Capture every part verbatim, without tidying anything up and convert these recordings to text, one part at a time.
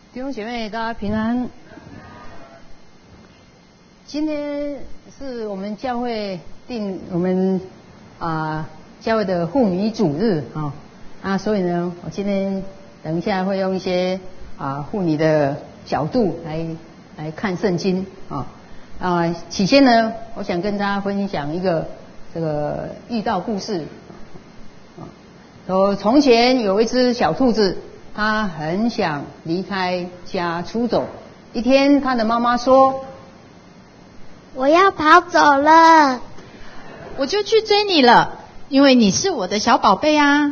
弟兄姐妹，大家平安。今天是我们教会定我们啊、呃、教会的妇女主日啊、哦，啊，所以呢，我今天等一下会用一些啊妇女的角度来来看圣经啊啊、呃。起先呢，我想跟大家分享一个这个遇到故事啊。说从前有一只小兔子。他很想离开家出走。一天，他的妈妈说：“ 我要跑走了。” 我就去追你了，因为你是我的小宝贝啊。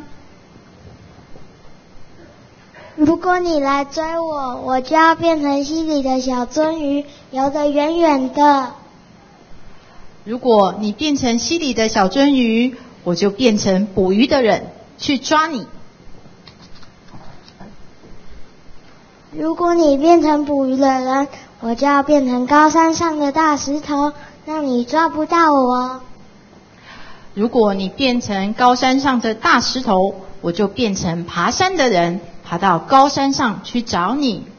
如果你来追我，我就要变成溪里的小鳟鱼，游得远远的。 如果你变成溪里的小鳟鱼，我就变成捕鱼的人，去抓你。 如果你变成捕鱼的人，我就要变成高山上的大石头，让你抓不到我。 如果你变成高山上的大石头，我就变成爬山的人，爬到高山上去找你。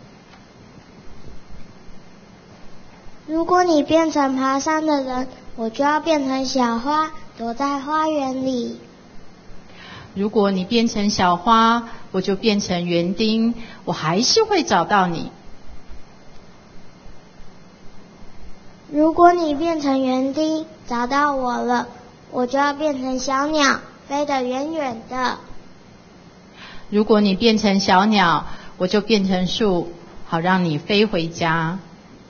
如果你变成爬山的人，我就要变成小花，躲在花园里。 如果你变成小花，我就变成园丁，我还是会找到你。 如果你变成园丁，找到我了，我就要变成小鸟，飞得远远的。 如果你变成小鸟，我就变成树，好让你飞回家。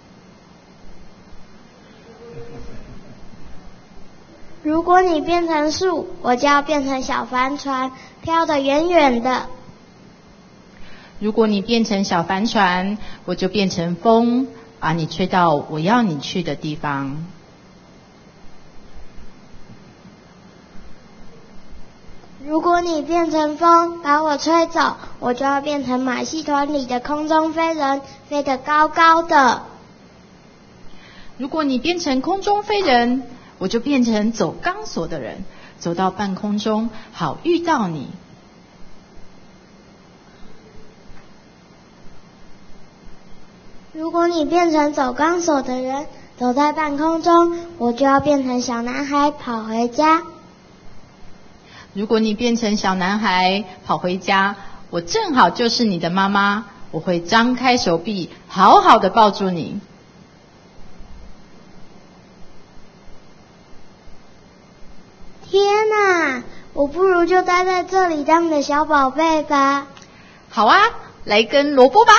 如果你变成树，我就要变成小帆船，飘得远远的。 如果你变成小帆船，我就变成风，把你吹到我要你去的地方。 如果你变成风，把我吹走，我就要变成马戏团里的空中飞人，飞得高高的。 如果你变成空中飞人，我就变成走钢索的人，走到半空中，好遇到你。 如果你变成走钢索的人，走在半空中，我就要变成小男孩，跑回家。 如果你变成小男孩，跑回家，我正好就是你的妈妈，我会张开手臂，好好的抱住你。 天哪，我不如就待在这里当你的小宝贝吧。 好啊，来根萝卜吧。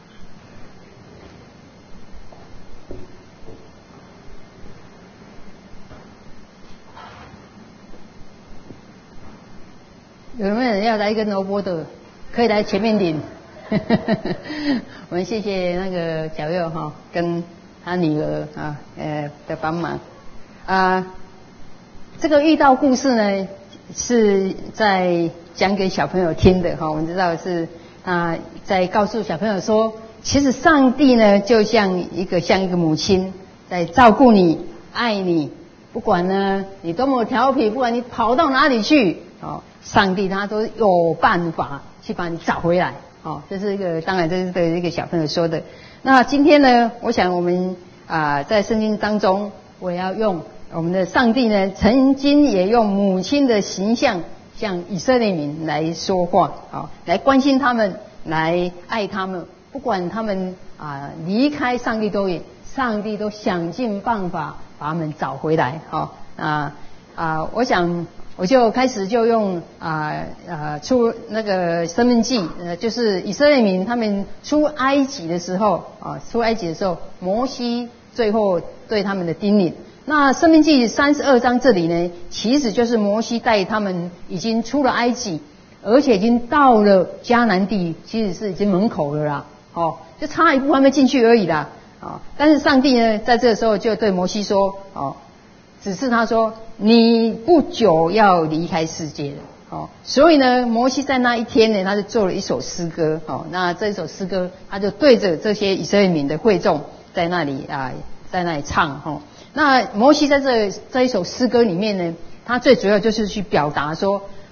有没有人要来一根萝卜的？可以来前面领。我们谢谢那个小佑哈，跟他女儿啊，呃的帮忙啊。这个遇到故事呢，是在讲给小朋友听的哈。我们知道是啊，在告诉小朋友说，其实上帝呢，就像一个像一个母亲，在照顾你、爱你，不管呢你多么调皮，不管你跑到哪里去，哦，上帝他都有办法去把你找回来。哦，这是一个当然这是对一个小朋友说的。那今天呢，我想我们啊在圣经当中，我也要用。我们的上帝呢，曾经也用母亲的形象向以色列民来说话，啊，来关心他们，来爱他们，不管他们啊离开上帝多远，上帝都想尽办法把他们找回来，好啊啊，我想我就开始就用啊啊出那个申命记，呃，就是以色列民他们出埃及的时候啊，出埃及的时候，摩西最后对他们的叮咛。那申命记三十二章这里呢，其实就是摩西带他们已经出了埃及，而且已经到了迦南地，其实是已经门口了啦，哦，就差一步还没进去而已啦，哦，但是上帝呢，在这个时候就对摩西说，哦，指示他说，你不久要离开世界了，哦，所以呢，摩西在那一天呢，他就做了一首诗歌，哦，那这一首诗歌，他就对着这些以色列民的会众在那里啊，在那里唱，哦。那摩西在这这一首诗歌里面呢，他最主要就是去表达说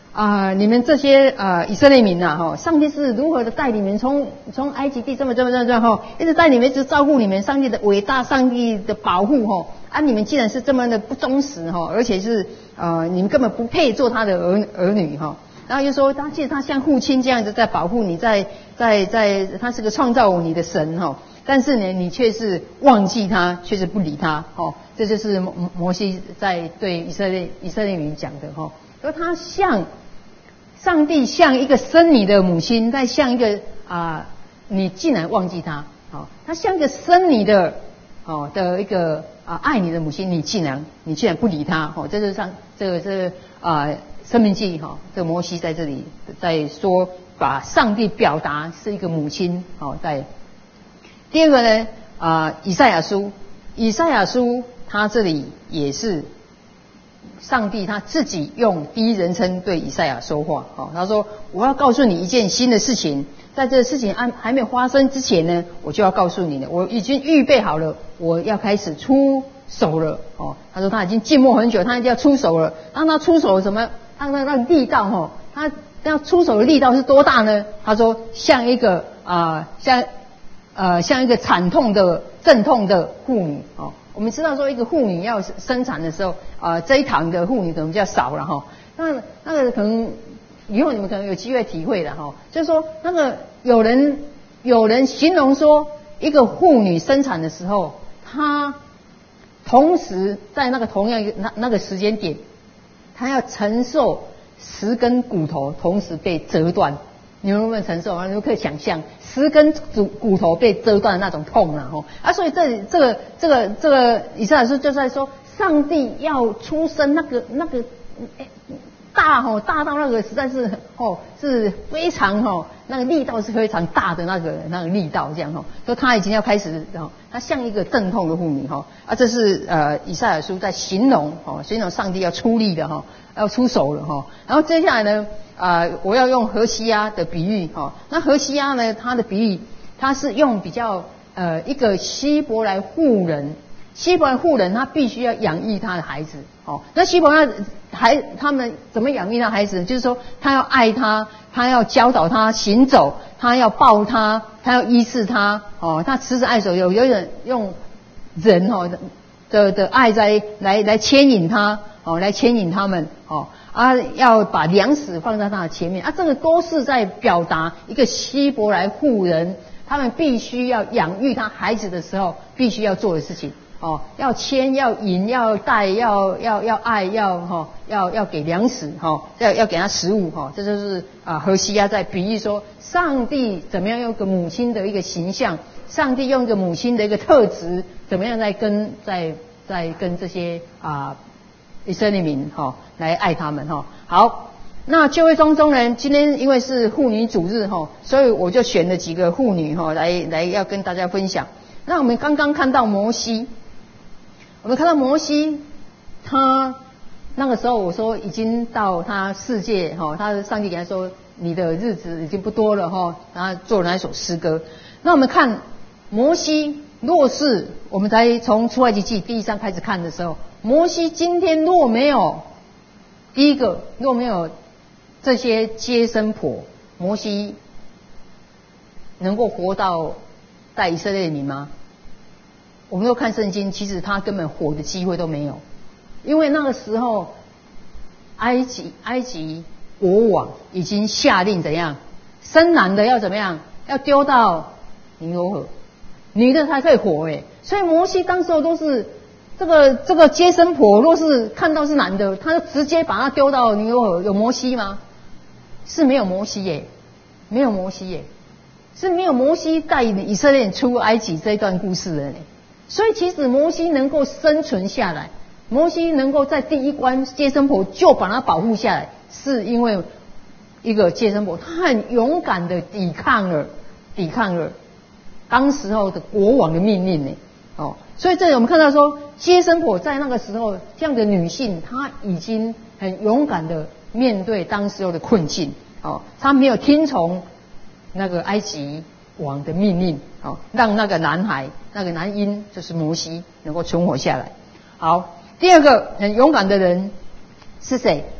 啊、呃，你们这些呃以色列民呐，哈，上帝是如何的带你们从从埃及地这么这么这么这么哈，一直带你们，一直照顾你们，上帝的伟大，上帝的保护哈，啊，你们既然是这么的不忠实哈，而且是呃你们根本不配做他的儿儿女哈，然后又说他其实他像父亲这样子在保护你，在在在，他是个创造你的神哈。但是呢，你却是忘记他，却是不理他，哦，这就是摩摩西在对以色列以色列民讲的哈，说他像上帝像一个生你的母亲，再像一个啊、呃，你竟然忘记他，哦，他像一个生你的哦的一个啊、呃、爱你的母亲，你竟然你竟然不理他，哦，这是上这个这个啊《申命记》哈，这个摩西在这里在说，把上帝表达是一个母亲，哦，在。第二个呢，啊、呃，以赛亚书，以赛亚书他这里也是上帝他自己用第一人称对以赛亚说话，哦，他说我要告诉你一件新的事情，在这个事情还还没有发生之前呢，我就要告诉你了，我已经预备好了，我要开始出手了，哦，他说他已经静默很久，他已经要出手了，当他出手什么，他那那力道哈，他要出手的力道是多大呢？他说像一个啊、呃，像。呃，像一个惨痛的、阵痛的妇女哦，我们知道说一个妇女要生产的时候，啊、呃，这一堂的妇女可能比较少了哈。那那个可能以后你们可能有机会体会的哈，就是说那个有人有人形容说，一个妇女生产的时候，她同时在那个同样一个那那个时间点，她要承受十根骨头同时被折断。你们能不能承受啊？你们可以想象十根骨骨头被折断的那种痛啊！吼啊，所以这这个这个这个以赛亚书就在说，上帝要出生那个那个大吼大到那个实在是吼是非常吼那个力道是非常大的那个那个力道这样吼，说他已经要开始吼，他像一个阵痛的妇女吼啊，这是呃以赛亚书在形容吼形容上帝要出力的吼，要出手了吼，然后接下来呢？啊、呃，我要用何西阿的比喻哈、哦。那何西阿呢？他的比喻，他是用比较呃一个希伯来妇人，希伯来妇人她必须要养育她的孩子。哦，那希伯来孩他们怎么养育他孩子？就是说，他要爱他，他要教导他行走，他要抱他，他要医治他。哦，他慈慈爱手，有有人用人哦的的爱在来来牵引他，哦，来牵引他们。哦。啊，要把粮食放在他的前面啊，这个都是在表达一个希伯来妇人，他们必须要养育他孩子的时候，必须要做的事情哦，要牵，要引，要带，要要要爱，要哈、哦，要要给粮食哈、哦，要要给他食物哈、哦，这就是啊，何西阿在比喻说，上帝怎么样用个母亲的一个形象，上帝用个母亲的一个特质，怎么样在跟在在跟这些啊。以色列民哈、哦、来爱他们哈、哦、好，那就会中中呢，今天因为是妇女主日哈、哦，所以我就选了几个妇女哈、哦、来来要跟大家分享。那我们刚刚看到摩西，我们看到摩西，他那个时候我说已经到他世界哈、哦，他上帝给他说你的日子已经不多了哈、哦，然后做了那一首诗歌。那我们看摩西，若是我们才从出埃及记第一章开始看的时候。摩西今天若没有第一个，若没有这些接生婆，摩西能够活到带以色列民吗？我们都看圣经，其实他根本活的机会都没有，因为那个时候埃及埃及国王已经下令怎样，生男的要怎么样，要丢到尼罗河，女的才可以活诶。所以摩西当时候都是。这个这个接生婆若是看到是男的，他就直接把他丢到尼罗河。有摩西吗？是没有摩西耶，没有摩西耶，是没有摩西带以色列人出埃及这一段故事的呢。所以其实摩西能够生存下来，摩西能够在第一关接生婆就把他保护下来，是因为一个接生婆他很勇敢的抵抗了，抵抗了当时候的国王的命令呢。哦，所以这里我们看到说，接生婆在那个时候，这样的女性，她已经很勇敢的面对当时候的困境。哦，她没有听从那个埃及王的命令，哦，让那个男孩，那个男婴就是摩西能够存活下来。好，第二个很勇敢的人是谁？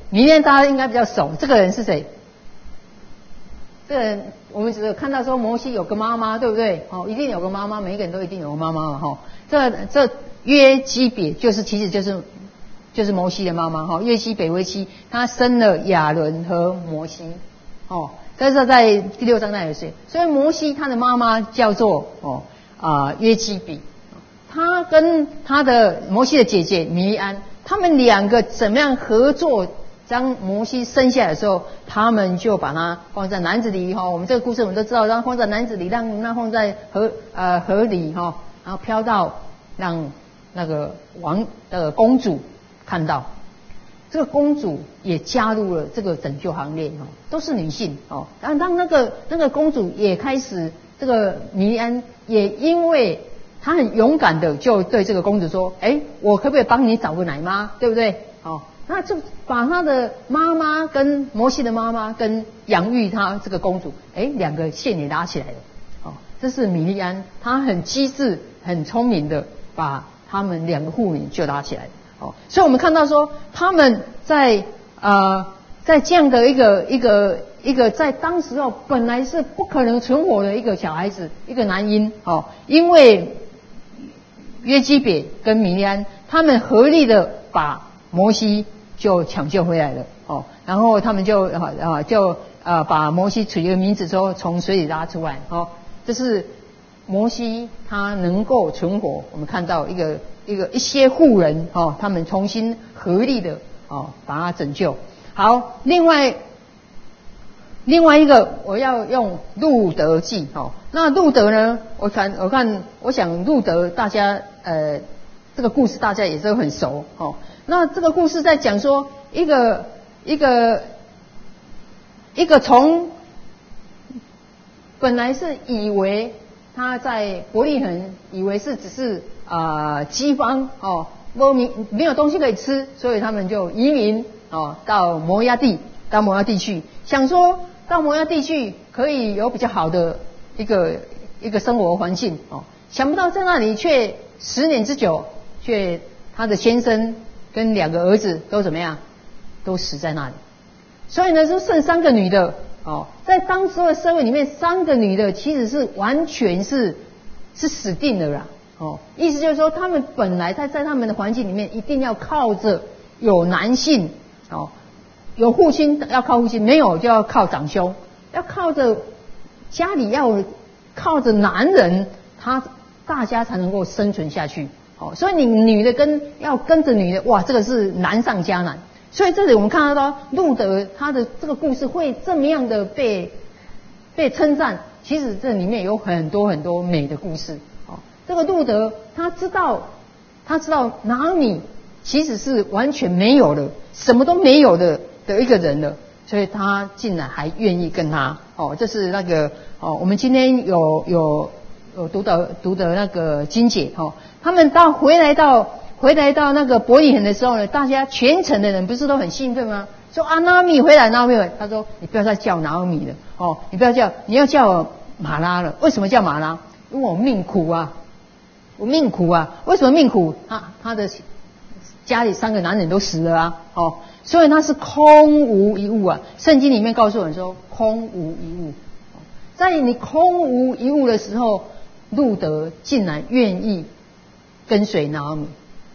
米利暗大家应该比较熟，这个人是谁？这个人我们只有看到说摩西有个妈妈，对不对？哦，一定有个妈妈，每一个人都一定有个妈妈嘛，哈、哦。这这约基别就是其实就是就是摩西的妈妈，哈、哦。约基别为妻，她生了亚伦和摩西，哦。这是在第六章那里写，所以摩西他的妈妈叫做哦啊、呃、约基比，他跟他的摩西的姐姐米利暗，他们两个怎么样合作？当摩西生下来的时候，他们就把它放在篮子里哈、哦。我们这个故事我们都知道，让放在篮子里，让那放在河呃河里哈、哦，然后飘到让那个王的公主看到。这个公主也加入了这个拯救行列哦，都是女性哦。然后让那个那个公主也开始，这个米利暗也因为她很勇敢的就对这个公主说：“哎，我可不可以帮你找个奶妈，对不对？”哦，那就把她的妈妈跟摩西的妈妈跟养育她这个公主，哎，两个线也拉起来了。哦，这是米利暗，她很机智、很聪明的把他们两个妇女就拉起来了。哦，所以我们看到说，他们在呃，在这样的一个一个一个在当时候本来是不可能存活的一个小孩子，一个男婴哦，因为约基别跟米利暗他们合力的把摩西就抢救回来了哦，然后他们就啊啊就呃把摩西取一个名字之后从水里拉出来哦，这是摩西他能够存活，我们看到一个。一个一些妇人哦，他们重新合力的哦，把他拯救。好，另外另外一个我要用路德记哦。那路德呢？我看我看，我想路德大家呃这个故事大家也都很熟哦。那这个故事在讲说一个一个一个从本来是以为他在伯利恒，以为是只是。啊，饥荒哦，没没有东西可以吃，所以他们就移民哦到摩押地，到摩押地去，想说到摩押地去可以有比较好的一个一个生活环境哦，想不到在那里却十年之久，却他的先生跟两个儿子都怎么样，都死在那里，所以呢就剩三个女的哦，在当时的社会里面，三个女的其实是完全是是死定了啦。哦，意思就是说，他们本来在在他们的环境里面，一定要靠着有男性哦，有父亲要靠父亲，没有就要靠长兄，要靠着家里要靠着男人，他大家才能够生存下去。哦，所以你女的跟要跟着女的，哇，这个是难上加难。所以这里我们看到路德他的这个故事会这么样的被被称赞，其实这里面有很多很多美的故事。这个路德他知道，他知道拿俄米其实是完全没有的，什么都没有的的一个人了，所以他竟然还愿意跟他哦，这是那个哦，我们今天有有有读的读的那个经解哦，他们到回来到回来到那个伯利恒的时候呢，大家全城的人不是都很兴奋吗？说啊，拿俄米回来，拿俄米回来，他说你不要再叫拿俄米了哦，你不要叫，你要叫马拉了。为什么叫马拉？因为我命苦啊。我命苦啊！为什么命苦？他他的家里三个男人都死了啊！哦，所以他是空无一物啊。圣经里面告诉我们说，空无一物。在你空无一物的时候，路德竟然愿意跟随拿俄米。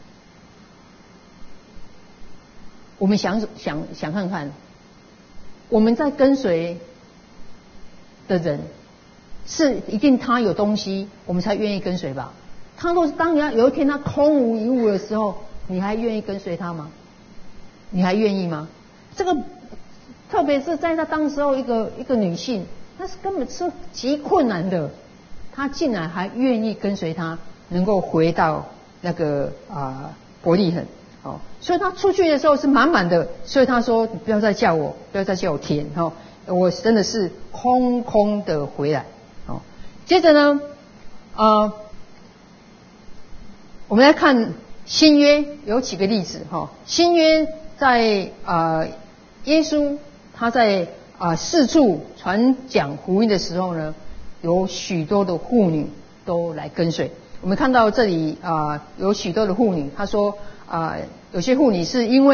我们想想想看看，我们在跟随的人，是一定他有东西，我们才愿意跟随吧？他若是当你要有一天他空无一物的时候，你还愿意跟随他吗？你还愿意吗？这个特别是在他当时候一个一个女性，那是根本是极困难的，她竟然还愿意跟随他，能够回到那个啊、呃、伯利恒哦，所以他出去的时候是满满的，所以他说你不要再叫我，不要再叫我甜哦，我真的是空空的回来哦。接着呢，呃。我们来看新约有几个例子哈。新约在啊、呃、耶稣他在啊、呃、四处传讲福音的时候呢，有许多的妇女都来跟随。我们看到这里啊、呃、有许多的妇女，他说啊、呃、有些妇女是因为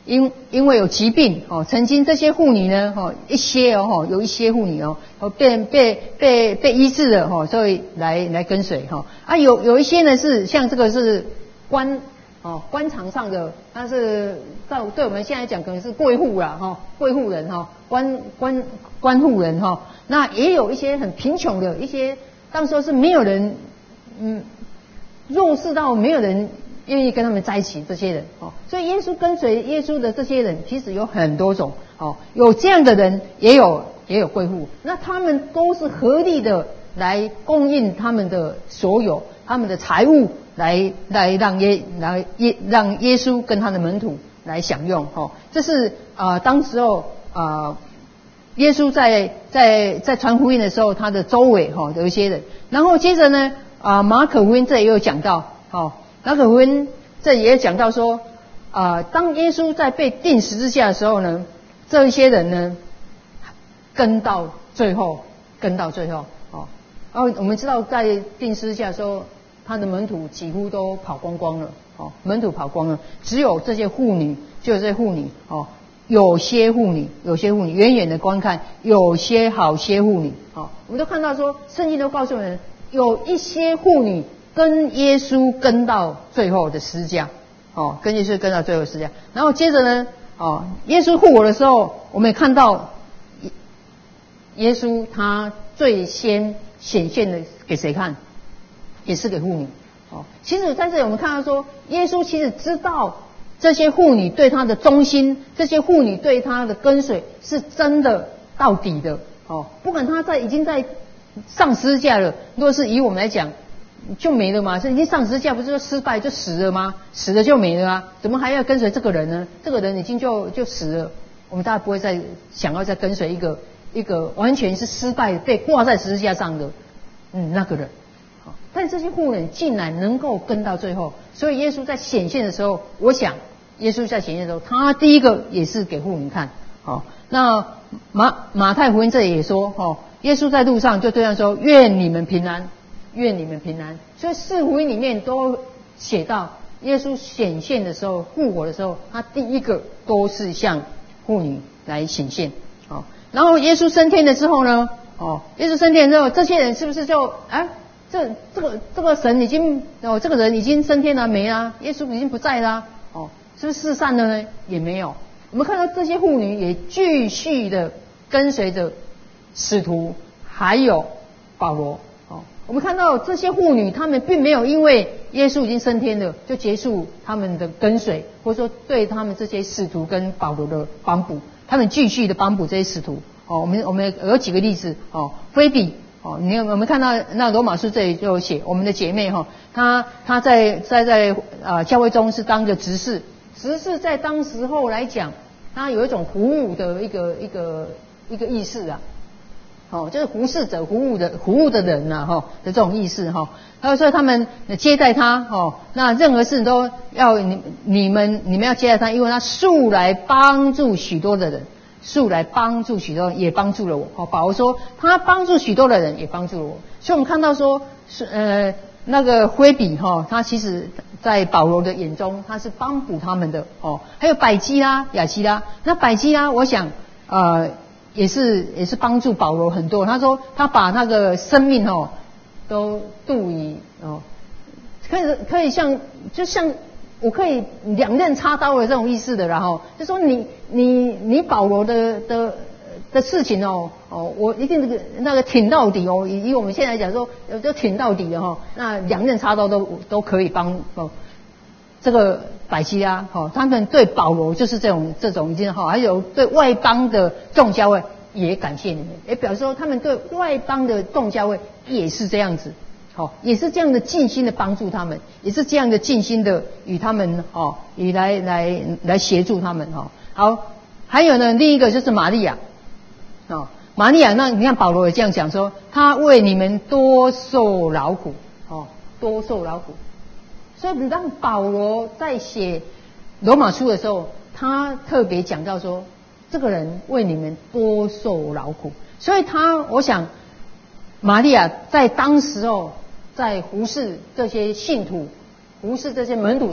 因因为有疾病哦，曾经这些妇女呢，哦一些哦，有一些妇女哦，哦被被被被医治了哈，所以来来跟随哈啊，有有一些呢是像这个是官哦官场上的，他是到对我们现在讲可能是贵妇啦哈，贵妇人哈，官官官妇人哈，那也有一些很贫穷的一些，当时候是没有人嗯弱势到没有人愿意跟他们在一起，这些人哦，所以耶稣跟随耶稣的这些人，其实有很多种哦，有这样的人，也有也有贵妇，那他们都是合力的来供应他们的所有，他们的财物，来来让耶来耶让耶稣跟他的门徒来享用哦，这是啊、呃、当时候啊、呃、耶稣在在在传福音的时候，他的周围哈、哦、有一些人，然后接着呢啊、呃、马可福音这也有讲到哦。马可福音这也讲到说，啊、呃，当耶稣在被钉十字架的时候呢，这一些人呢，跟到最后，跟到最后，哦，然后我们知道在钉十字架的时候，他的门徒几乎都跑光光了，哦，门徒跑光了，只有这些妇女，只有这些妇女，哦，有些妇女，有些妇女远远的观看，有些好些妇女，哦，我们都看到说，圣经都告诉我们，有一些妇女。跟耶稣跟到最后的十字架，哦，跟耶稣跟到最后的十字架。然后接着呢，哦，耶稣复活的时候，我们也看到耶稣他最先显现的给谁看？也是给妇女。哦，其实在这里我们看到说，耶稣其实知道这些妇女对他的忠心，这些妇女对他的跟随是真的到底的。哦，不管他在已经在上十字架了，如果是以我们来讲。就没了嘛，是已经上十字架，不是说失败就死了吗？死了就没了啊，怎么还要跟随这个人呢？这个人已经就就死了，我们大家不会再想要再跟随一个一个完全是失败被挂在十字架上的嗯那个人。好，但这些妇人竟然能够跟到最后，所以耶稣在显现的时候，我想耶稣在显现的时候，他第一个也是给妇女看。好，那马马太福音这里也说，哦，耶稣在路上就对他说：“愿你们平安。”愿你们平安。所以四福音里面都写到，耶稣显现的时候，复活的时候，他第一个都是向妇女来显现。哦，然后耶稣升天了之后呢，哦，耶稣升天之后，这些人是不是就啊，这这个这个神已经哦，这个人已经升天了没啦？耶稣已经不在啦，哦，是不是四散了呢？也没有。我们看到这些妇女也继续的跟随着使徒，还有保罗。我们看到这些妇女，她们并没有因为耶稣已经升天了，就结束他们的跟随，或者说对他们这些使徒跟保罗的帮补，他们继续的帮补这些使徒。哦，我们我们有几个例子哦，菲比哦，你有我们看到那罗马书这里就有写，我们的姐妹哈、哦，她她在在在啊、呃、教会中是当个执事，执事在当时候来讲，她有一种服务的一个一个一个意识啊。哦，就是服侍者、服务的服务的人呐、啊，哈、哦、的这种意思哈。还有说他们接待他，哦，那任何事都要你你们你们要接待他，因为他素来帮助许多的人，素来帮助许多人，也帮助了我。哦，保罗说他帮助许多的人，也帮助了我。所以我们看到说，是呃那个菲比哈、哦，他其实在保罗的眼中，他是帮补他们的哦。还有百基拉、雅基拉，那百基拉，我想呃。也是也是帮助保罗很多。他说他把那个生命哦都度以哦，可以可以像就像我可以两刃插刀的这种意思的，然后就说你你你保罗的的的事情哦哦，我一定那个那个挺到底哦，以以我们现在来讲说就挺到底的哈、哦，那两刃插刀都都可以帮哦。这个百基拉，哈，他们对保罗就是这种这种已经哈，还有对外邦的众教会也感谢你们，也表示说他们对外邦的众教会也是这样子，好，也是这样的尽心的帮助他们，也是这样的尽心的与他们哦，以来来来协助他们哈。好，还有呢，另一个就是玛利亚，哦，玛利亚，那你看保罗也这样讲说，他为你们多受劳苦，哦，多受劳苦。所以，当保罗在写罗马书的时候，他特别讲到说，这个人为你们多受劳苦。所以他，我想，玛利亚在当时候，在服侍这些信徒、服侍这些门徒上，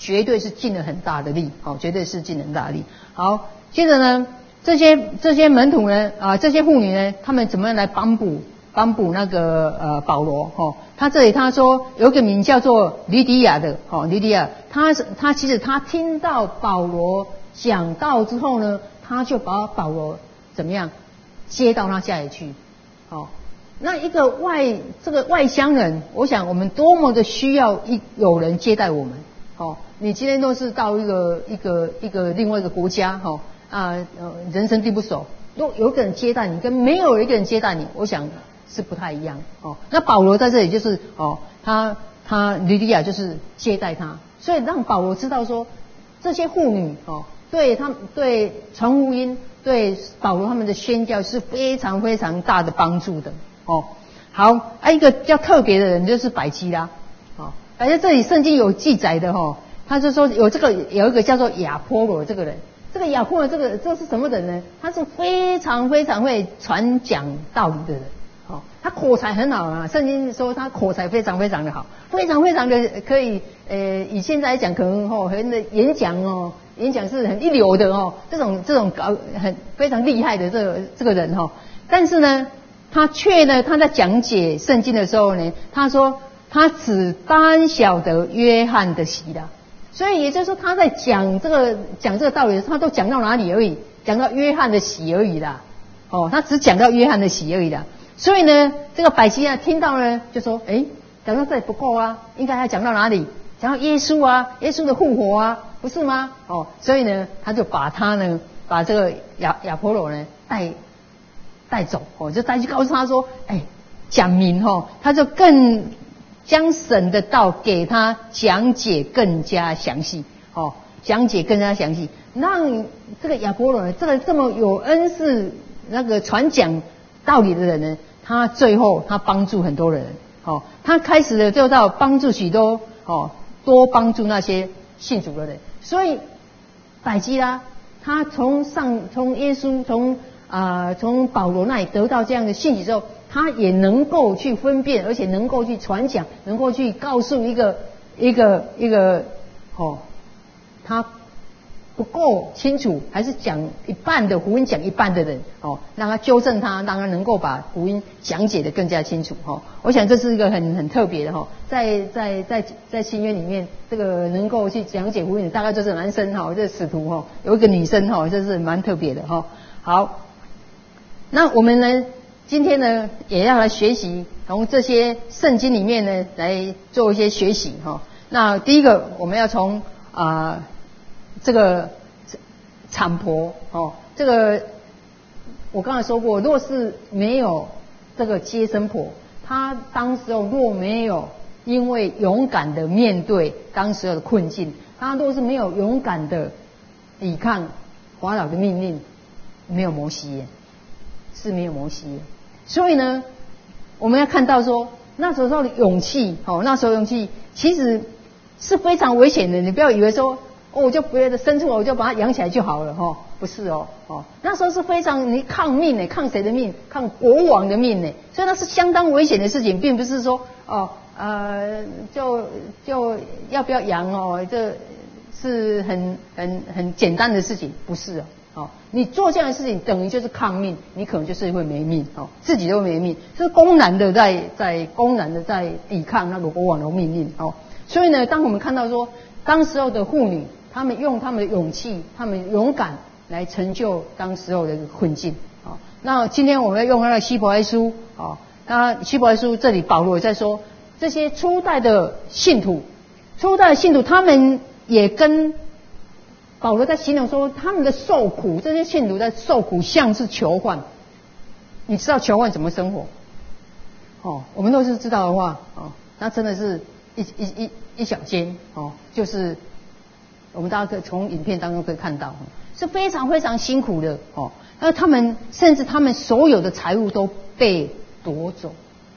绝对是尽了很大的力，好，绝对是尽了很大的力。好，接着呢，这些这些门徒呢，啊，这些妇女呢，他们怎么样来帮补帮补那个呃保罗？哈，他这里他说有一个名叫做吕底亚的，哦，吕底亚，他他其实他听到保罗讲道之后呢，他就把保罗怎么样接到他家里去，好。那一个外这个外乡人，我想我们多么的需要一有人接待我们。哦，你今天都是到一个一个一个另外一个国家，哈、哦、啊呃人生地不熟，有有一个人接待你，跟没有一个人接待你，我想是不太一样。哦，那保罗在这里就是哦，他他吕底亚就是接待他，所以让保罗知道说这些妇女哦，对他对传福音对保罗他们的宣教是非常非常大的帮助的。哦，好，啊，一个比较特别的人就是百基拉，哦，而且这里圣经有记载的哈、哦，他就说有这个有一个叫做亚波罗这个人，这个亚波罗这个这是什么人呢？他是非常非常会传讲道理的人，哦，他口才很好啊，圣经说他口才非常非常的好，非常非常的可以，呃，以现在来讲可能哦，很的演讲哦，演讲是很一流的哦，这种这种高很非常厉害的这个这个人哦，但是呢。他却呢，他在讲解圣经的时候呢，他说他只单晓得约翰的喜啦，所以也就是说他在讲这个讲这个道理的时候，他都讲到哪里而已，讲到约翰的喜而已啦。哦，他只讲到约翰的喜而已啦。所以呢，这个百基拉听到呢，就说：哎，讲到这里不够啊，应该要讲到哪里？讲到耶稣啊，耶稣的复活啊，不是吗？哦，所以呢，他就把他呢，把这个亚亚波罗呢带。带走哦，就带去告诉他说，哎，讲明哦，他就更将神的道给他讲解更加详细哦，讲解更加详细，让这个亚波罗呢，这个这么有恩赐那个传讲道理的人呢，他最后他帮助很多人哦，他开始了就到帮助许多哦，多帮助那些信主的人，所以百基拉他从上从耶稣从。啊、呃，从保罗那里得到这样的信息之后，他也能够去分辨，而且能够去传讲，能够去告诉一个一个一个哦，他不够清楚，还是讲一半的福音讲一半的人哦，让他纠正他，让他能够把福音讲解得更加清楚哈、哦。我想这是一个很很特别的哈、哦，在在在在新约里面，这个能够去讲解福音的大概就是男生哈、哦，这使徒哈、哦，有一个女生哈、哦，这是蛮特别的哈、哦。好。那我们呢，今天呢，也要来学习从这些圣经里面呢，来做一些学习哈、哦。那第一个，我们要从啊、呃、这个产婆哦，这个我刚才说过，若是没有这个接生婆，她当时候若没有因为勇敢的面对当时候的困境，她若是没有勇敢的抵抗法老的命令，没有摩西耶。是没有摩西的，所以呢，我们要看到说那时候的勇气，哦，那时候勇气其实是非常危险的。你不要以为说，哦，我就别的生出来我就把它养起来就好了，哈、哦，不是哦，哦，那时候是非常你抗命呢，抗谁的命？抗国王的命呢，所以那是相当危险的事情，并不是说哦，呃，就就要不要养哦，这是很很很简单的事情，不是哦。哦，你做这样的事情，等于就是抗命，你可能就是会没命哦，自己都没命，是公然的在在公然的在抵抗那个国王的命令哦。所以呢，当我们看到说，当时候的妇女，她们用她们的勇气，她们勇敢来成就当时候的困境哦。那今天我们要用那个希伯来书哦，那希伯来书这里保罗也在说，这些初代的信徒，初代的信徒，他们也跟。保罗在形容说，他们的受苦，这些信徒在受苦，像是囚犯。你知道囚犯怎么生活？哦，我们都是知道的话，哦，那真的是一一一一小间，哦，就是我们大家可以从影片当中可以看到，是非常非常辛苦的，哦。那他们甚至他们所有的财物都被夺走。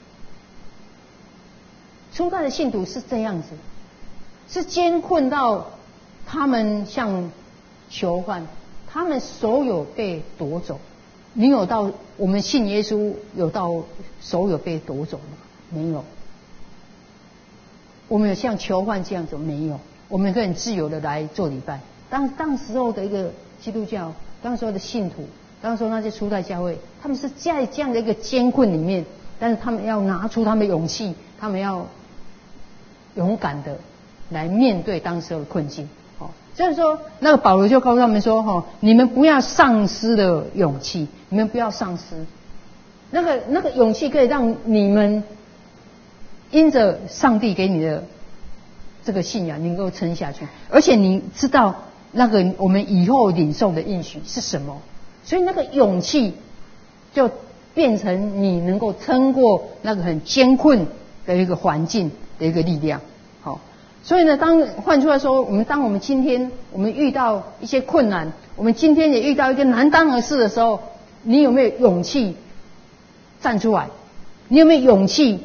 初代的信徒是这样子，是艰困到。他们像囚犯，他们所有被夺走。你有到我们信耶稣有到所有被夺走吗？没有。我们有像囚犯这样子没有。 我们可以很自由的来做礼拜。当当时候的一个基督教，当时候的信徒，当时候那些初代教会，他们是在这样的一个艰困里面，但是他们要拿出他们的勇气，他们要勇敢的来面对当时候的困境。哦，所以说那个保罗就告诉他们说：哈，你们不要丧失了勇气，你们不要丧失。那个那个勇气可以让你们因着上帝给你的这个信仰能够撑下去，而且你知道那个我们以后领受的应许是什么，所以那个勇气就变成你能够撑过那个很艰困的一个环境的一个力量。好，所以呢，当换出来说，我们当我们今天我们遇到一些困难，我们今天也遇到一个难当的事的时候，你有没有勇气站出来？你有没有勇气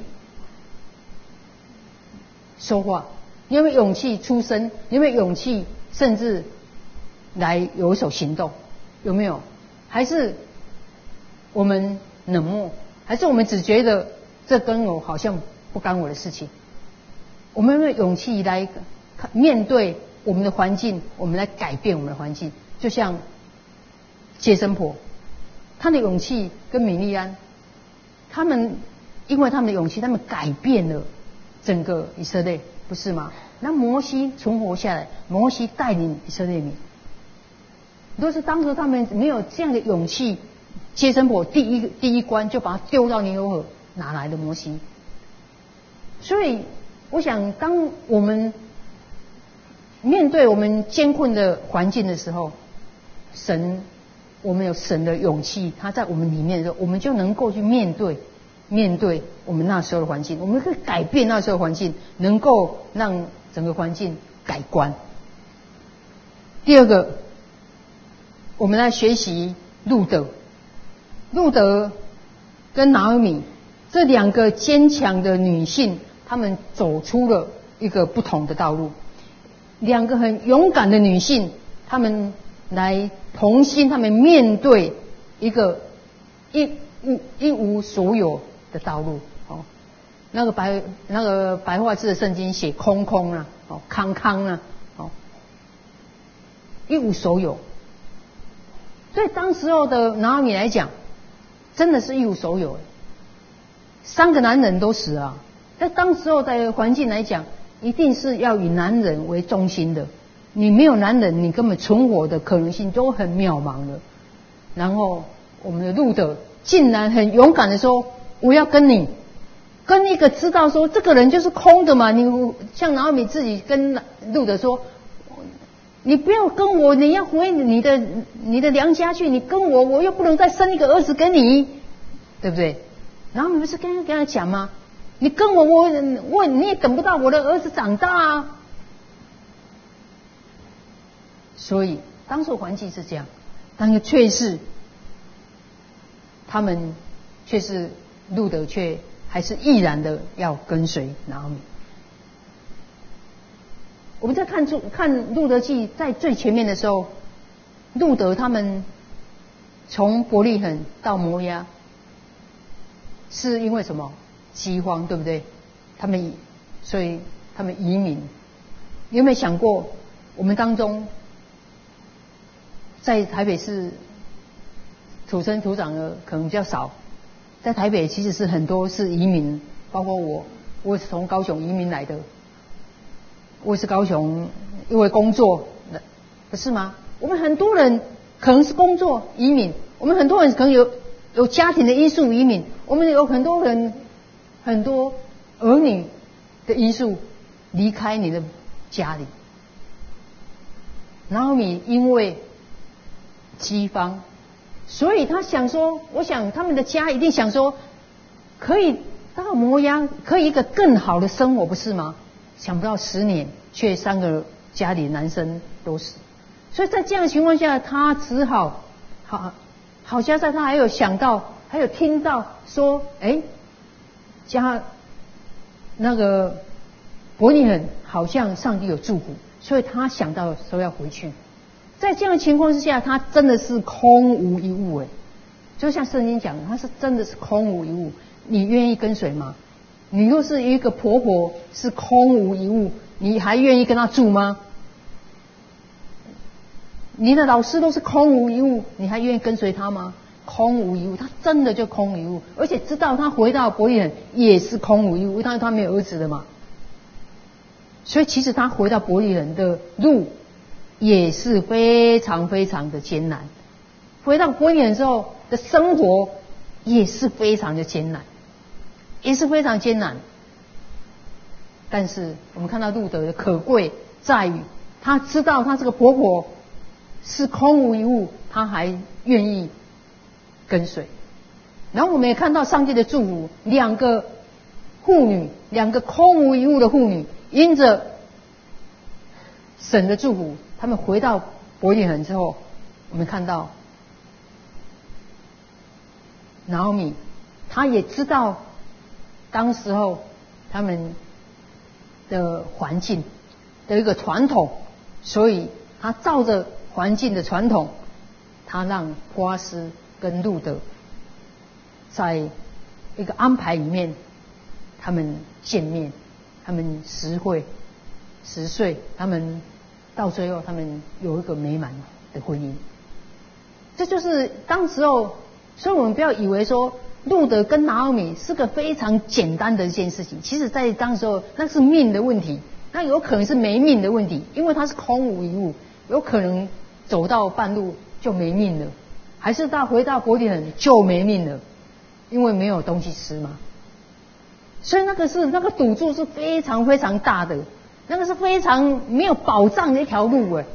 说话？你有没有勇气出声？你有没有勇气甚至来有所行动？有没有？还是我们冷漠？还是我们只觉得这跟我好像不干我的事情？我们有没有勇气来面对我们的环境？我们来改变我们的环境？就像接生婆，她的勇气跟米利安，他们因为他们的勇气，他们改变了整个以色列，不是吗？那摩西存活下来，摩西带领以色列民。若是当时他们没有这样的勇气，接生婆第一第一关就把他丢到尼罗河，哪来的摩西？所以我想，当我们面对我们艰困的环境的时候，神，我们有神的勇气，他在我们里面的时候，我们就能够去面对面对我们那时候的环境，我们可以改变那时候的环境，能够让整个环境改观。第二个，我们来学习路得，路得跟拿俄米这两个坚强的女性，她们走出了一个不同的道路。两个很勇敢的女性，她们来同心，她们面对一个一一一无所有的道路。哦，那个白那个白话字的圣经写空空啊，哦，康康啊，哦，一无所有。对当时候的拿俄米来讲，真的是一无所有。三个男人都死啊，在当时候的环境来讲，一定是要以男人为中心的。你没有男人，你根本存活的可能性都很渺茫了。然后我们的路得竟然很勇敢的说：“我要跟你，跟一个知道说这个人就是空的嘛。”你像拿俄米自己跟路得说：“你不要跟我，你要回你的你的娘家去。你跟我，我又不能再生一个儿子给你，对不对？”然后你不是跟跟他讲吗？你跟我，我我你也等不到我的儿子长大啊。所以当时环境是这样，但是却是他们却是路得却还是毅然的要跟随拿俄米。我们在看出看路得记在最前面的时候，路得他们从伯利恒到摩押，是因为什么？饥荒，对不对？他们所以他们移民。你有没有想过，我们当中在台北市土生土长的可能比较少，在台北其实是很多是移民，包括我，我是从高雄移民来的，我也是高雄因为工作，不是吗？我们很多人可能是工作移民，我们很多人可能有有家庭的因素移民，我们有很多人很多儿女的因素离开你的家里。拿俄米因为饥荒，所以他想说，我想他们的家一定想说，可以到摩押，可以一个更好的生活，不是吗？想不到十年，却三个家里男生都死。所以在这样的情况下，他只好好好加在他还有想到，还有听到说，哎，家那个伯利恒好像上帝有祝福，所以他想到说要回去。在这样的情况之下，他真的是空无一物哎，就像圣经讲的，他是真的是空无一物。你愿意跟随吗？你若是一个婆婆是空无一物， 你还愿意跟他住吗？你的老师都是空无一物，你还愿意跟随他吗？空无一物，他真的就空无一物，而且知道他回到伯利恒也是空无一物，因为他没有儿子的嘛。所以其实他回到伯利恒的路也是非常非常的艰难，回到伯利恒之后的生活也是非常的艰难，也是非常艰难。但是我们看到路德的可贵在于，他知道他这个婆婆是空无一物，他还愿意跟随。然后我们也看到上帝的祝福，两个妇女，两个空无一物的妇女，因着神的祝福，他们回到伯利恒之后，我们看到拿俄米，她也知道当时候他们的环境的一个传统，所以她照着环境的传统，她让波阿斯跟路德在一个安排里面，他们见面，他们实会十岁，他们到最后他们有一个美满的婚姻。这就是当时候，所以我们不要以为说路德跟拿俄米是个非常简单的一件事情，其实在当时候那是命的问题，那有可能是没命的问题，因为他是空无一物，有可能走到半路就没命了，还是到回到伯利恒就没命了，因为没有东西吃嘛。所以那个是那个赌注是非常非常大的，那个是非常没有保障的一条路哎。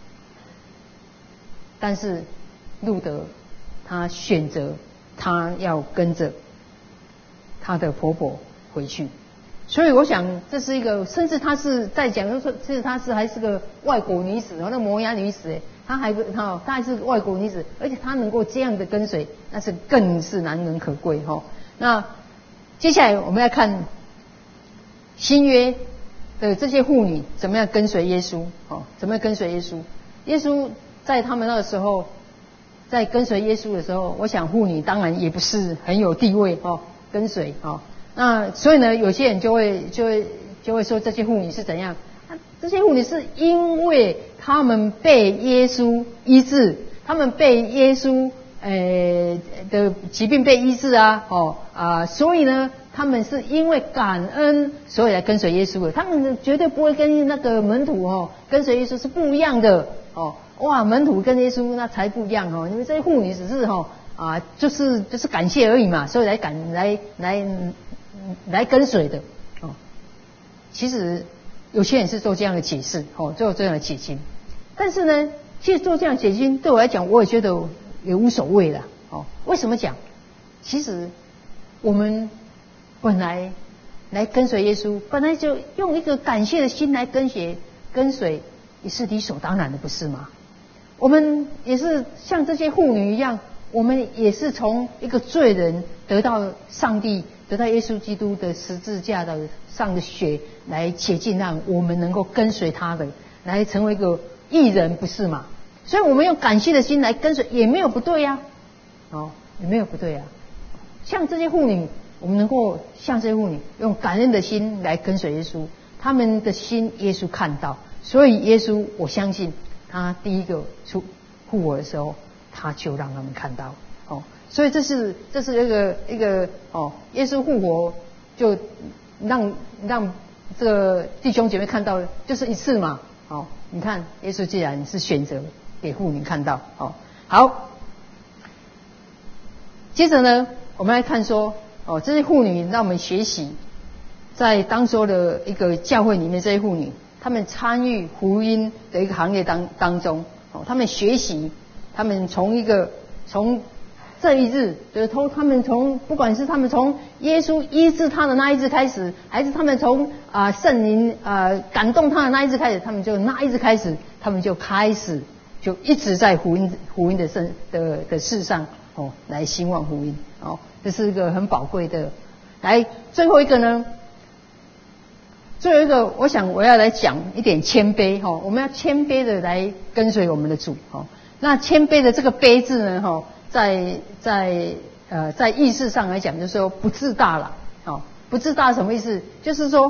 但是路德他选择他要跟着他的婆婆回去，所以我想这是一个，甚至他是在讲说，其实他是还是个外国女子，那个摩押女子哎，她还她她还是外国女子，而且她能够这样的跟随，那是更是难能可贵哈。那接下来我们来看新约的这些妇女怎么样跟随耶稣哦，怎么样跟随耶稣？耶稣在他们那个时候，在跟随耶稣的时候，我想妇女当然也不是很有地位哦，跟随哦。那所以呢，有些人就会就会就会说这些妇女是怎样？啊、这些妇女是因为他们被耶稣医治，他们被耶稣呃的疾病被医治啊，哦啊、呃，所以呢，他们是因为感恩，所以来跟随耶稣的。他们绝对不会跟那个门徒哦，跟随耶稣是不一样的哦。哇，门徒跟耶稣那才不一样哦，因为这些妇女只是哈、哦、啊，就是就是感谢而已嘛，所以来感来来来跟随的哦。其实有些人是做这样的解释哦，做这样的解经，但是呢，其实做这样的解经对我来讲，我也觉得也无所谓了哦。为什么讲？其实我们本来来跟随耶稣，本来就用一个感谢的心来跟随跟随，也是理所当然的，不是吗？我们也是像这些妇女一样，我们也是从一个罪人得到上帝，得到耶稣基督的十字架的上的血来洁净，让我们能够跟随他的，来成为一个义人，不是吗？所以我们用感谢的心来跟随，也没有不对呀、啊，哦，也没有不对呀、啊。像这些妇女，我们能够像这些妇女用感恩的心来跟随耶稣，他们的心耶稣看到，所以耶稣我相信他第一个出复活的时候，他就让他们看到哦，所以这是这是一个一个哦，耶稣复活就让让这个弟兄姐妹看到，就是一次嘛，哦，你看耶稣既然是选择给妇女看到，哦，好，接着呢，我们来看说哦，这些妇女让我们学习，在当时的一个教会里面，这些妇女他们参与福音的一个行业当当中，哦，他们学习，他们从一个从这一日，就是从他们从不管是他们从耶稣医治他的那一日开始，还是他们从啊圣灵啊感动他的那一日开始，他们就那一日开始，他们就开始就一直在福音福音的圣的的事上哦来兴旺福音哦，这是一个很宝贵的。来最后一个呢？最后一个，我想我要来讲一点谦卑哈，我们要谦卑的来跟随我们的主哈。那谦卑的这个卑字呢哈，在在呃在意识上来讲，就是说不自大了哦。不自大什么意思？就是说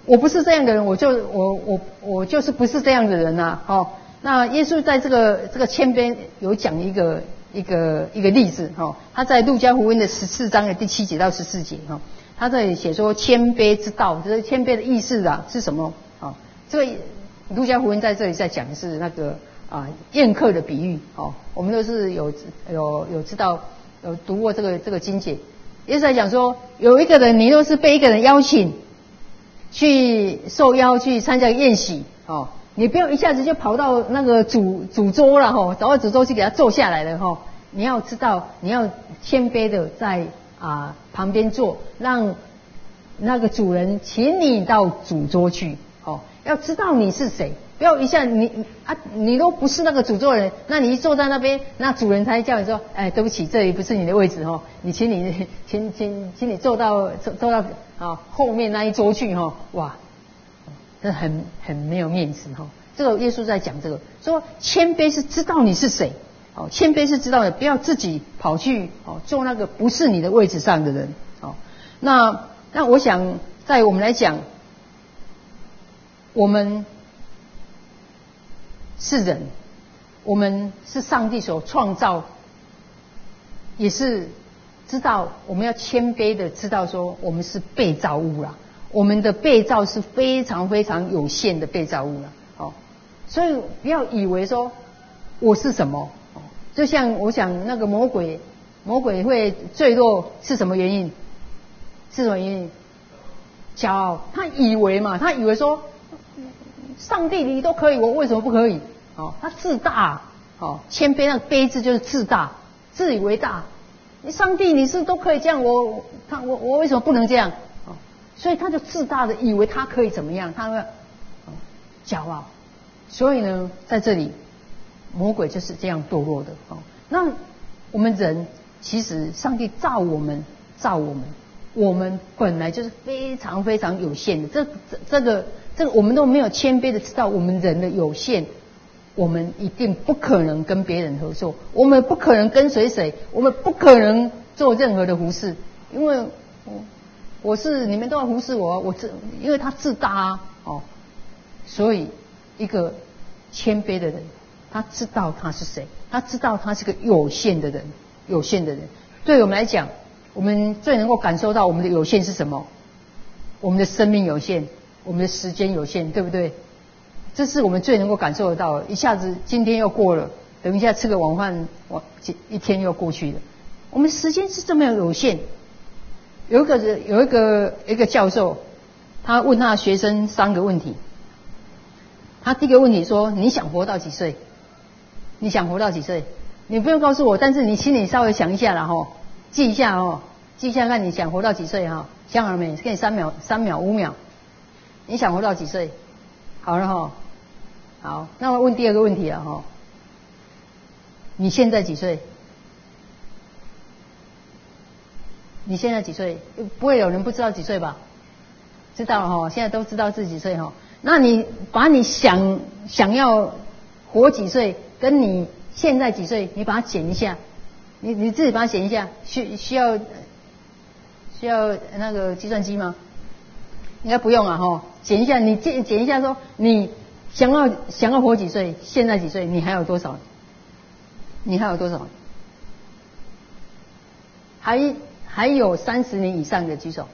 我不是这样的人，我就我我我就是不是这样的人呐、啊。哦，那耶稣在这个这个谦卑有讲一个一个一个例子哈、哦，他在路加福音的十四章的第七节到十四节哈、哦，他这里写说谦卑之道，这是谦卑的意思啊是什么？哦，这个路加福音在这里在讲的是那个啊宴客的比喻哦，我们都是有有有知道有读过这个这个经节，耶稣在讲说有一个人，你若是被一个人邀请去受邀去参加宴席哦，你不要一下子就跑到那个主主桌了哈、哦，找到主桌去给他坐下来了哈、哦。你要知道，你要谦卑的在啊旁边坐，让那个主人请你到主桌去哦。要知道你是谁，不要一下你啊你都不是那个主桌人，那你一坐在那边，那主人才叫你说，哎，对不起，这里不是你的位置哦，你请你请请请你坐到坐坐到。啊，后面那一桌去哈、哦，哇，这很很没有面子哈、哦。这个耶稣在讲这个，说谦卑是知道你是谁，哦，谦卑是知道的，不要自己跑去哦坐那个不是你的位置上的人，哦，那那我想在我们来讲，我们是人，我们是上帝所创造，也是。知道我们要谦卑的知道说我们是被造物啦，我们的被造是非常非常有限的被造物啦，哦，所以不要以为说我是什么，哦，就像我想那个魔鬼，魔鬼会坠落是什么原因？是什么原因？骄傲，他以为嘛，他以为说上帝你都可以，我为什么不可以？哦，他自大，哦，谦卑那个卑字就是自大，自以为大。上帝，你是都可以这样，我他我我为什么不能这样？哦，所以他就自大的以为他可以怎么样，他会、哦、骄傲。所以呢，在这里魔鬼就是这样堕落的。哦，那我们人其实上帝造我们，造我们，我们本来就是非常非常有限的。这这这个这个我们都没有谦卑的知道我们人的有限。我们一定不可能跟别人合作，我们不可能跟随谁，我们不可能做任何的服事，因为我我是你们都要服侍我，我自因为他自大啊，哦，所以一个谦卑的人，他知道他是谁，他知道他是个有限的人，有限的人。对我们来讲，我们最能够感受到我们的有限是什么？我们的生命有限，我们的时间有限，对不对？这是我们最能够感受得到的。一下子今天又过了，等一下吃个晚饭，我一天又过去了。我们时间是这么有限。有一个有一个一个教授，他问他的学生三个问题。他第一个问题说：你想活到几岁？你想活到几岁？你不用告诉我，但是你心里稍微想一下啦吼，记一下哦，记一下看你想活到几岁哈。想好了没？给你三秒，三秒，五秒。你想活到几岁？好了哈。好，那我问第二个问题了哈，你现在几岁？你现在几岁？不会有人不知道几岁吧？知道了哈，现在都知道自己几岁哈。那你把你想想要活几岁，跟你现在几岁，你把它减一下，你你自己把它减一下，需需要需要那个计算机吗？应该不用啊哈，减一下，你减减一下说你。想要想要活几岁？现在几岁？你还有多少？你还有多少？还还有三十年以上的举手。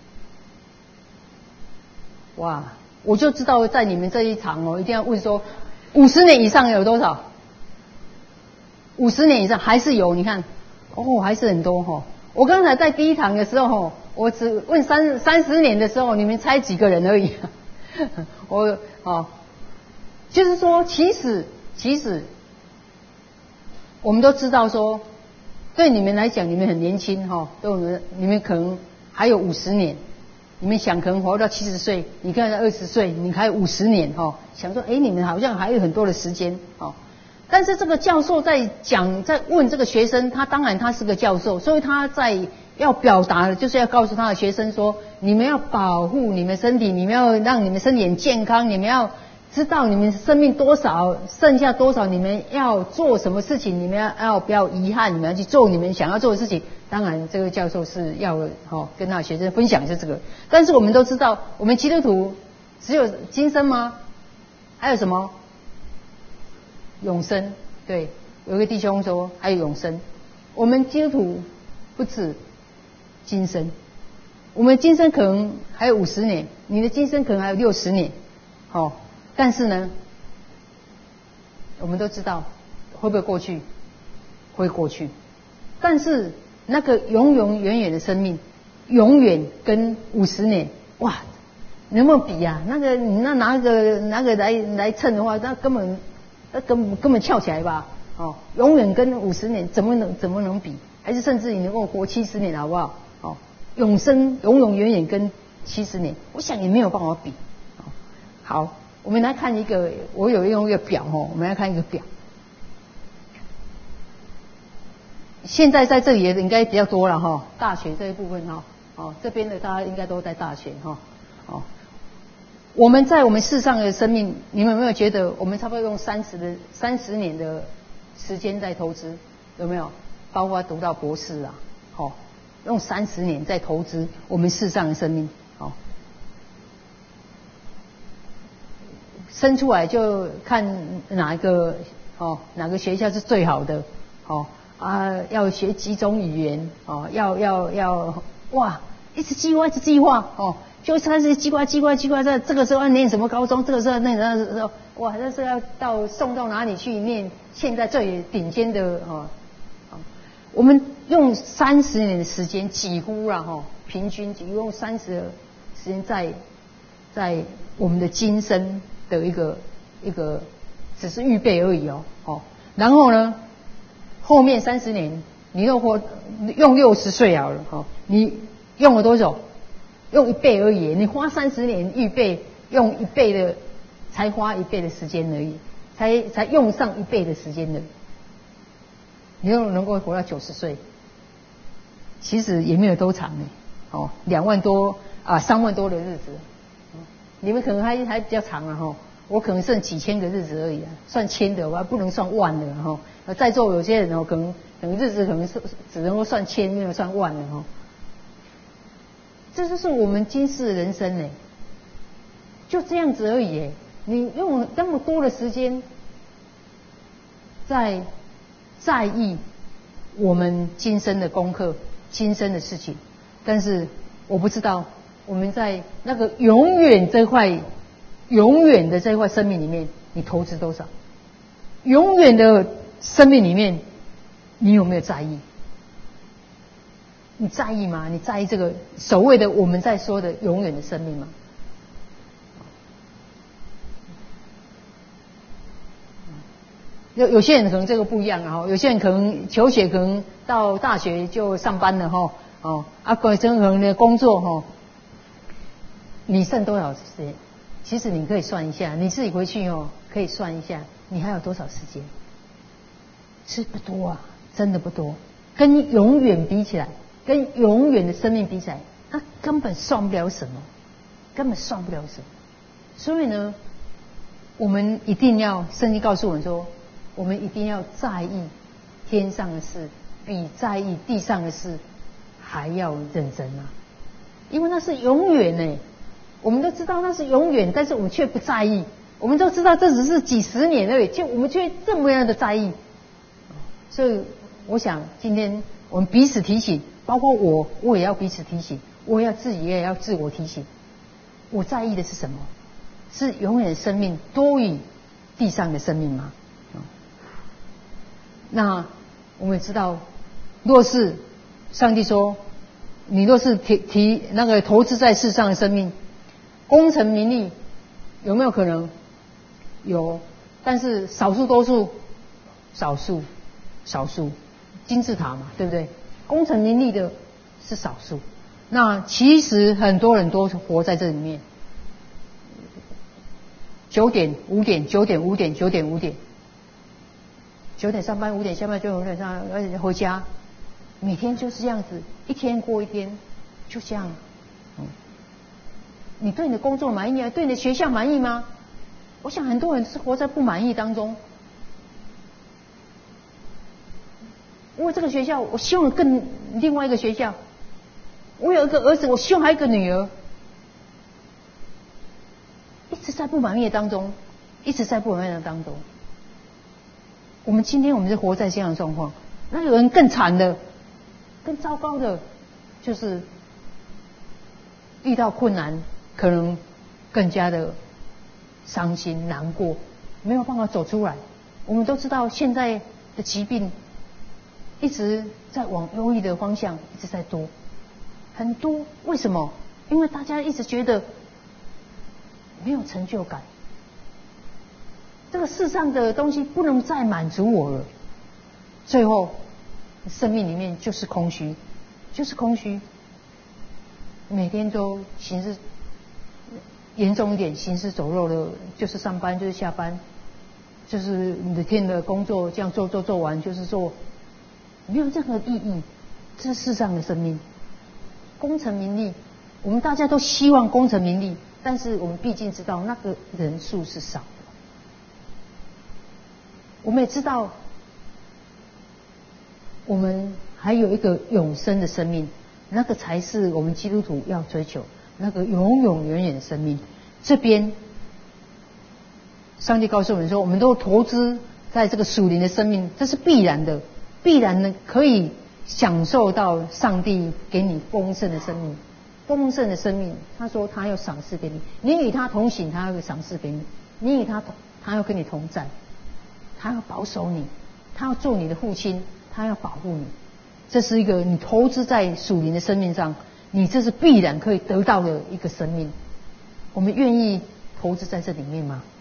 哇！我就知道在你们这一场哦，一定要问说，五十年以上有多少？五十年以上还是有，你看，哦，还是很多哈、哦。我刚才在第一场的时候，我只问三三十年的时候，你们猜几个人而已。我哦。就是说，其实其实我们都知道说，对你们来讲，你们很年轻哈，对我们你们可能还有五十年，你们想可能活到七十岁，你看二十岁，你还有五十年哈，想说，哎，你们好像还有很多的时间哦。但是这个教授在讲，在问这个学生，他当然他是个教授，所以他在要表达的就是要告诉他的学生说，你们要保护你们身体，你们要让你们身体很健康，你们要。知道你们生命多少，剩下多少，你们要做什么事情，你们要要不要遗憾，你们要去做你们想要做的事情， 当然这个教授是要哦跟他的学生分享是这个，但是我们都知道，我们基督徒只有今生吗？还有什么？永生。对，有一个弟兄说还有永生。我们基督徒不止今生，我们今生可能还有五十年，你的今生可能还有六十年，哦，但是呢，我们都知道会不会过去？会过去，但是那个永永远远的生命，永远跟五十年，哇，能不能比啊？那个你那拿个拿个来来称的话，那根本那根本根本翘起来吧？哦，永远跟五十年怎么能怎么能比？还是甚至你能够活七十年好不好？哦，永生永永远远跟七十年，我想也没有办法比。哦，好，我们来看一个，我有用一个表哦，我们来看一个表。现在在这里也应该比较多了哈，大学这一部分哈，哦，这边的大家应该都在大学哈，哦，我们在我们世上的生命，你们有没有觉得我们差不多用三十的三十年的时间在投资，有没有？包括读到博士啊，哦，用三十年在投资我们世上的生命，哦，生出来就看哪一个哦，哪个学校是最好的，哦。啊，要学几种语言哦，要要要，哇，一直计划一直计划哦，就开始计划计划计划，在这个时候要念什么高中，这个时候念什么时候，哇，那是要到送到哪里去念现在最顶尖的哦，我们用三十年的时间，几乎啊哈，平均几乎用三十的时间在在我们的今生的一个一个只是预备而已哦，哦，然后呢？后面三十年，你用活用六十岁好了，哈，你用了多久？用一倍而已。你花三十年预备，用一倍的，才花一倍的时间而已，才才用上一倍的时间的，你又能够活到九十岁，其实也没有多长呢，哦，两万多啊，三万多的日子，你们可能还还比较长了哈。我可能剩几千个日子而已啊，算千的，我还不能算万的哈。在座有些人哦，可能可能日子可能是只能够算千，没有算万的哈。这就是我们今世的人生呢，就这样子而已。你用那么多的时间在在意我们今生的功课、今生的事情，但是我不知道我们在那个永远这块。永远的这块生命里面，你投资多少？永远的生命里面，你有没有在意？你在意吗？你在意这个所谓的我们在说的永远的生命吗？有有些人可能这个不一样啊，有些人可能求学，可能到大学就上班了哈，哦，啊，可能的工作哈，你剩多少时间？其实你可以算一下，你自己回去哦，可以算一下，你还有多少时间？是不多啊，真的不多。跟永远比起来，跟永远的生命比起来，那根本算不了什么，根本算不了什么。所以呢，我们一定要，圣经告诉我们说，我们一定要在意天上的事，比在意地上的事还要认真啊，因为那是永远呢。我们都知道那是永远，但是我们却不在意。我们都知道这只是几十年而已，就我们却这么样的在意。所以我想今天我们彼此提醒，包括我，我也要彼此提醒，我也要自己也要自我提醒。我在意的是什么？是永远的生命多于地上的生命吗？那我们也知道，若是上帝说，你若是提提那个投资在世上的生命，功成名利有没有可能？有，但是少数多数，少数少数金字塔嘛，对不对？功成名利的是少数，那其实很多人都活在这里面。九点五点九点五点九点五点，九点上班，五点下班，九点五点上而且回家，每天就是这样子，一天过一天，就这样。嗯，你对你的工作满意啊？对你的学校满意吗？我想很多人是活在不满意当中。因为这个学校，我希望更另外一个学校，我有一个儿子，我希望还有一个女儿，一直在不满意当中，一直在不满意的当中。我们今天我们是活在这样的状况，那有人更惨的，更糟糕的，就是遇到困难，可能更加的伤心难过，没有办法走出来。我们都知道现在的疾病一直在往忧郁的方向一直在多，很多。为什么？因为大家一直觉得没有成就感，这个世上的东西不能再满足我了，最后生命里面就是空虚，就是空虚。每天都行尸，严重一点行尸走肉的，就是上班就是下班，就是每天的工作这样做做做完就是做，没有任何意义。这是世上的生命，功成名利，我们大家都希望功成名利，但是我们毕竟知道那个人数是少的。我们也知道，我们还有一个永生的生命。那个才是我们基督徒要追求，那个永永远远的生命。这边，上帝告诉我们说，我们都投资在这个属灵的生命，这是必然的，必然的可以享受到上帝给你丰盛的生命，丰盛的生命。他说他要赏赐给你，你与他同行，他要赏赐给你；你与他同，他要跟你同在，他要保守你，他要做你的父亲，他要保护你。这是一个你投资在属灵的生命上，你这是必然可以得到的一个生命。我们愿意投资在这里面吗？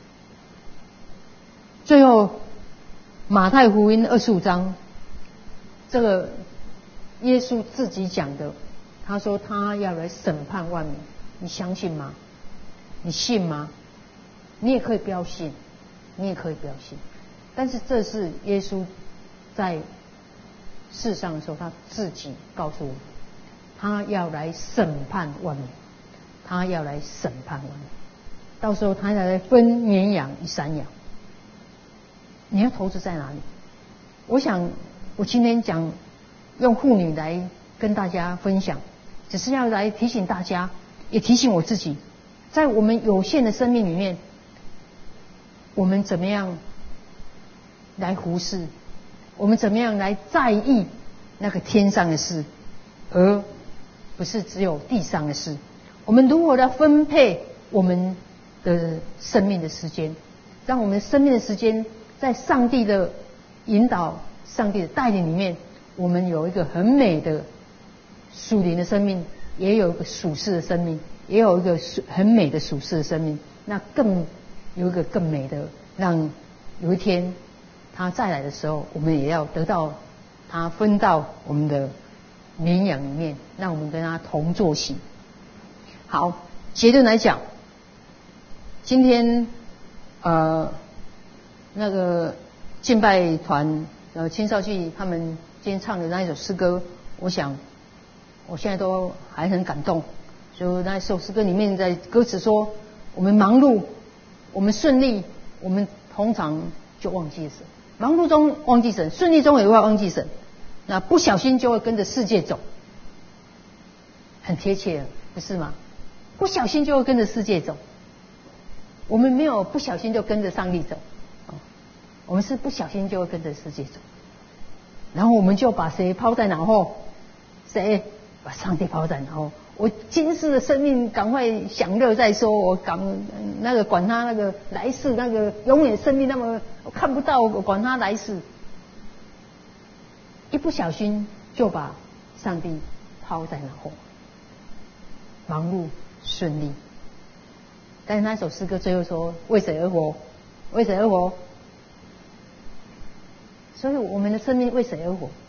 最后，马太福音二十五章，这个耶稣自己讲的，他说他要来审判万民，你相信吗？你信吗？你也可以不要信，你也可以不要信，但是这是耶稣在世上的时候，他自己告诉我们，他要来审判万民，他要来审判万民。到时候他要来分绵羊与山羊。你要投资在哪里？我想，我今天讲用妇女来跟大家分享，只是要来提醒大家，也提醒我自己，在我们有限的生命里面，我们怎么样来忽视？我们怎么样来在意那个天上的事，而不是只有地上的事？我们如何来分配我们的生命的时间，让我们生命的时间在上帝的引导、上帝的带领里面，我们有一个很美的属灵的生命，也有一个属世的生命，也有一个很美的属世的生命。那更有一个更美的，让有一天他再来的时候，我们也要得到他分到我们的绵羊里面，让我们跟他同坐席。好，结论来讲，今天呃那个敬拜团呃青少剧他们今天唱的那一首诗歌，我想我现在都还很感动。就那一首诗歌里面在歌词说，我们忙碌，我们顺利，我们通常就忘记神。忙碌中忘记神，顺利中也会忘记神，那不小心就会跟着世界走，很贴切，不是吗？不小心就会跟着世界走，我们没有不小心就跟着上帝走，我们是不小心就会跟着世界走，然后我们就把谁抛在脑后？谁把上帝抛在脑后？我今世的生命赶快享乐再说，我赶那个管他那个来世那个永远生命那么我看不到，我管他来世。一不小心就把上帝抛在脑后，忙碌顺利。但是那首诗歌最后说：为谁而活？为谁而活？所以我们的生命为谁而活？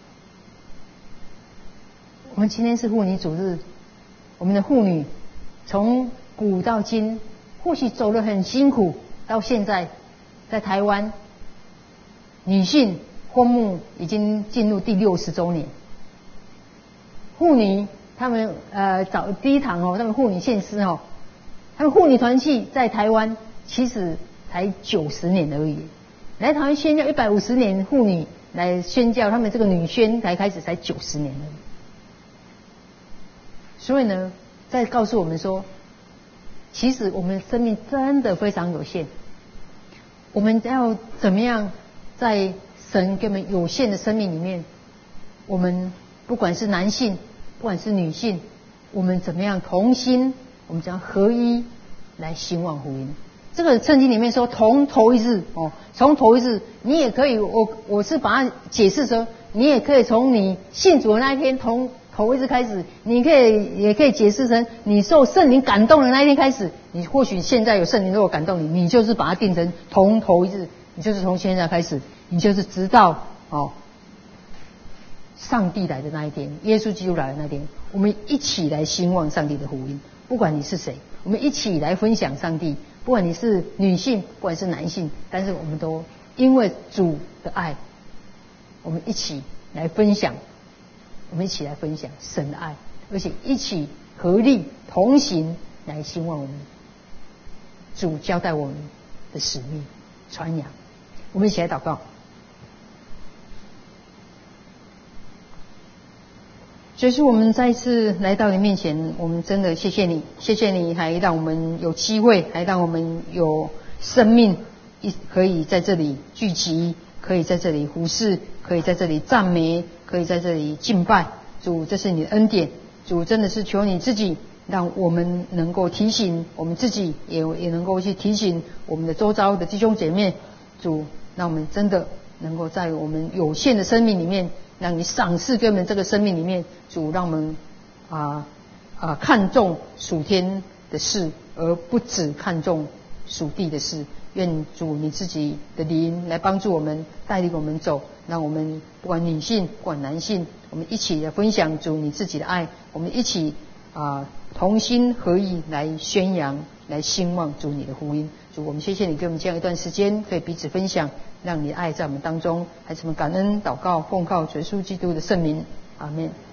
我们今天是妇女主日。我们的妇女从古到今，或许走得很辛苦，到现在在台湾，女性婚牧已经进入第六十周年。妇女他们呃早第一堂哦，他们妇女献诗哦，他们妇女团契在台湾其实才九十年而已。来台湾宣教一百五十年，妇女来宣教，他们这个女宣才开始才九十年而已。 所以呢，在告诉我们说，其实我们生命真的非常有限，我们要怎么样在神给我们有限的生命里面，我们不管是男性，不管是女性，我们怎么样同心，我们将合一来兴旺福音。这个圣经里面说从头一日哦，从头一日，你也可以，我我是把它解释说，你也可以从你信主的那一天从头一日开始，你可以也可以解释成你受圣灵感动的那一天开始。你或许现在有圣灵如果感动你，你就是把它定成从头一日，你就是从现在开始，你就是直到哦上帝来的那一天，耶稣基督来的那一天，我们一起来兴旺上帝的福音。不管你是谁，我们一起来分享上帝。不管你是女性，不管是男性，但是我们都因为主的爱，我们一起来分享，我们一起来分享神的爱，而且一起合力同行来兴旺我们主交代我们的使命，传扬。我们一起来祷告。所以说我们再一次来到你面前，我们真的谢谢你，谢谢你还让我们有机会，还让我们有生命可以在这里聚集，可以在这里服侍，可以在这里赞美，可以在这里敬拜。主，这是你的恩典。主，真的是求你自己让我们能够提醒我们自己，也也能够去提醒我们的周遭的弟兄姐妹。主，让我们真的能够在我们有限的生命里面，让你赏赐给我们这个生命里面，主让我们啊啊看重属天的事，而不只看重属地的事。愿主你自己的灵来帮助我们，带领我们走，让我们不管女性不管男性，我们一起来分享主你自己的爱，我们一起啊同心合意来宣扬，来兴旺主你的福音。主，我们谢谢你给我们这样一段时间，可以彼此分享，让你的爱在我们当中。孩子们感恩祷告，奉靠主耶稣基督的圣名，阿们。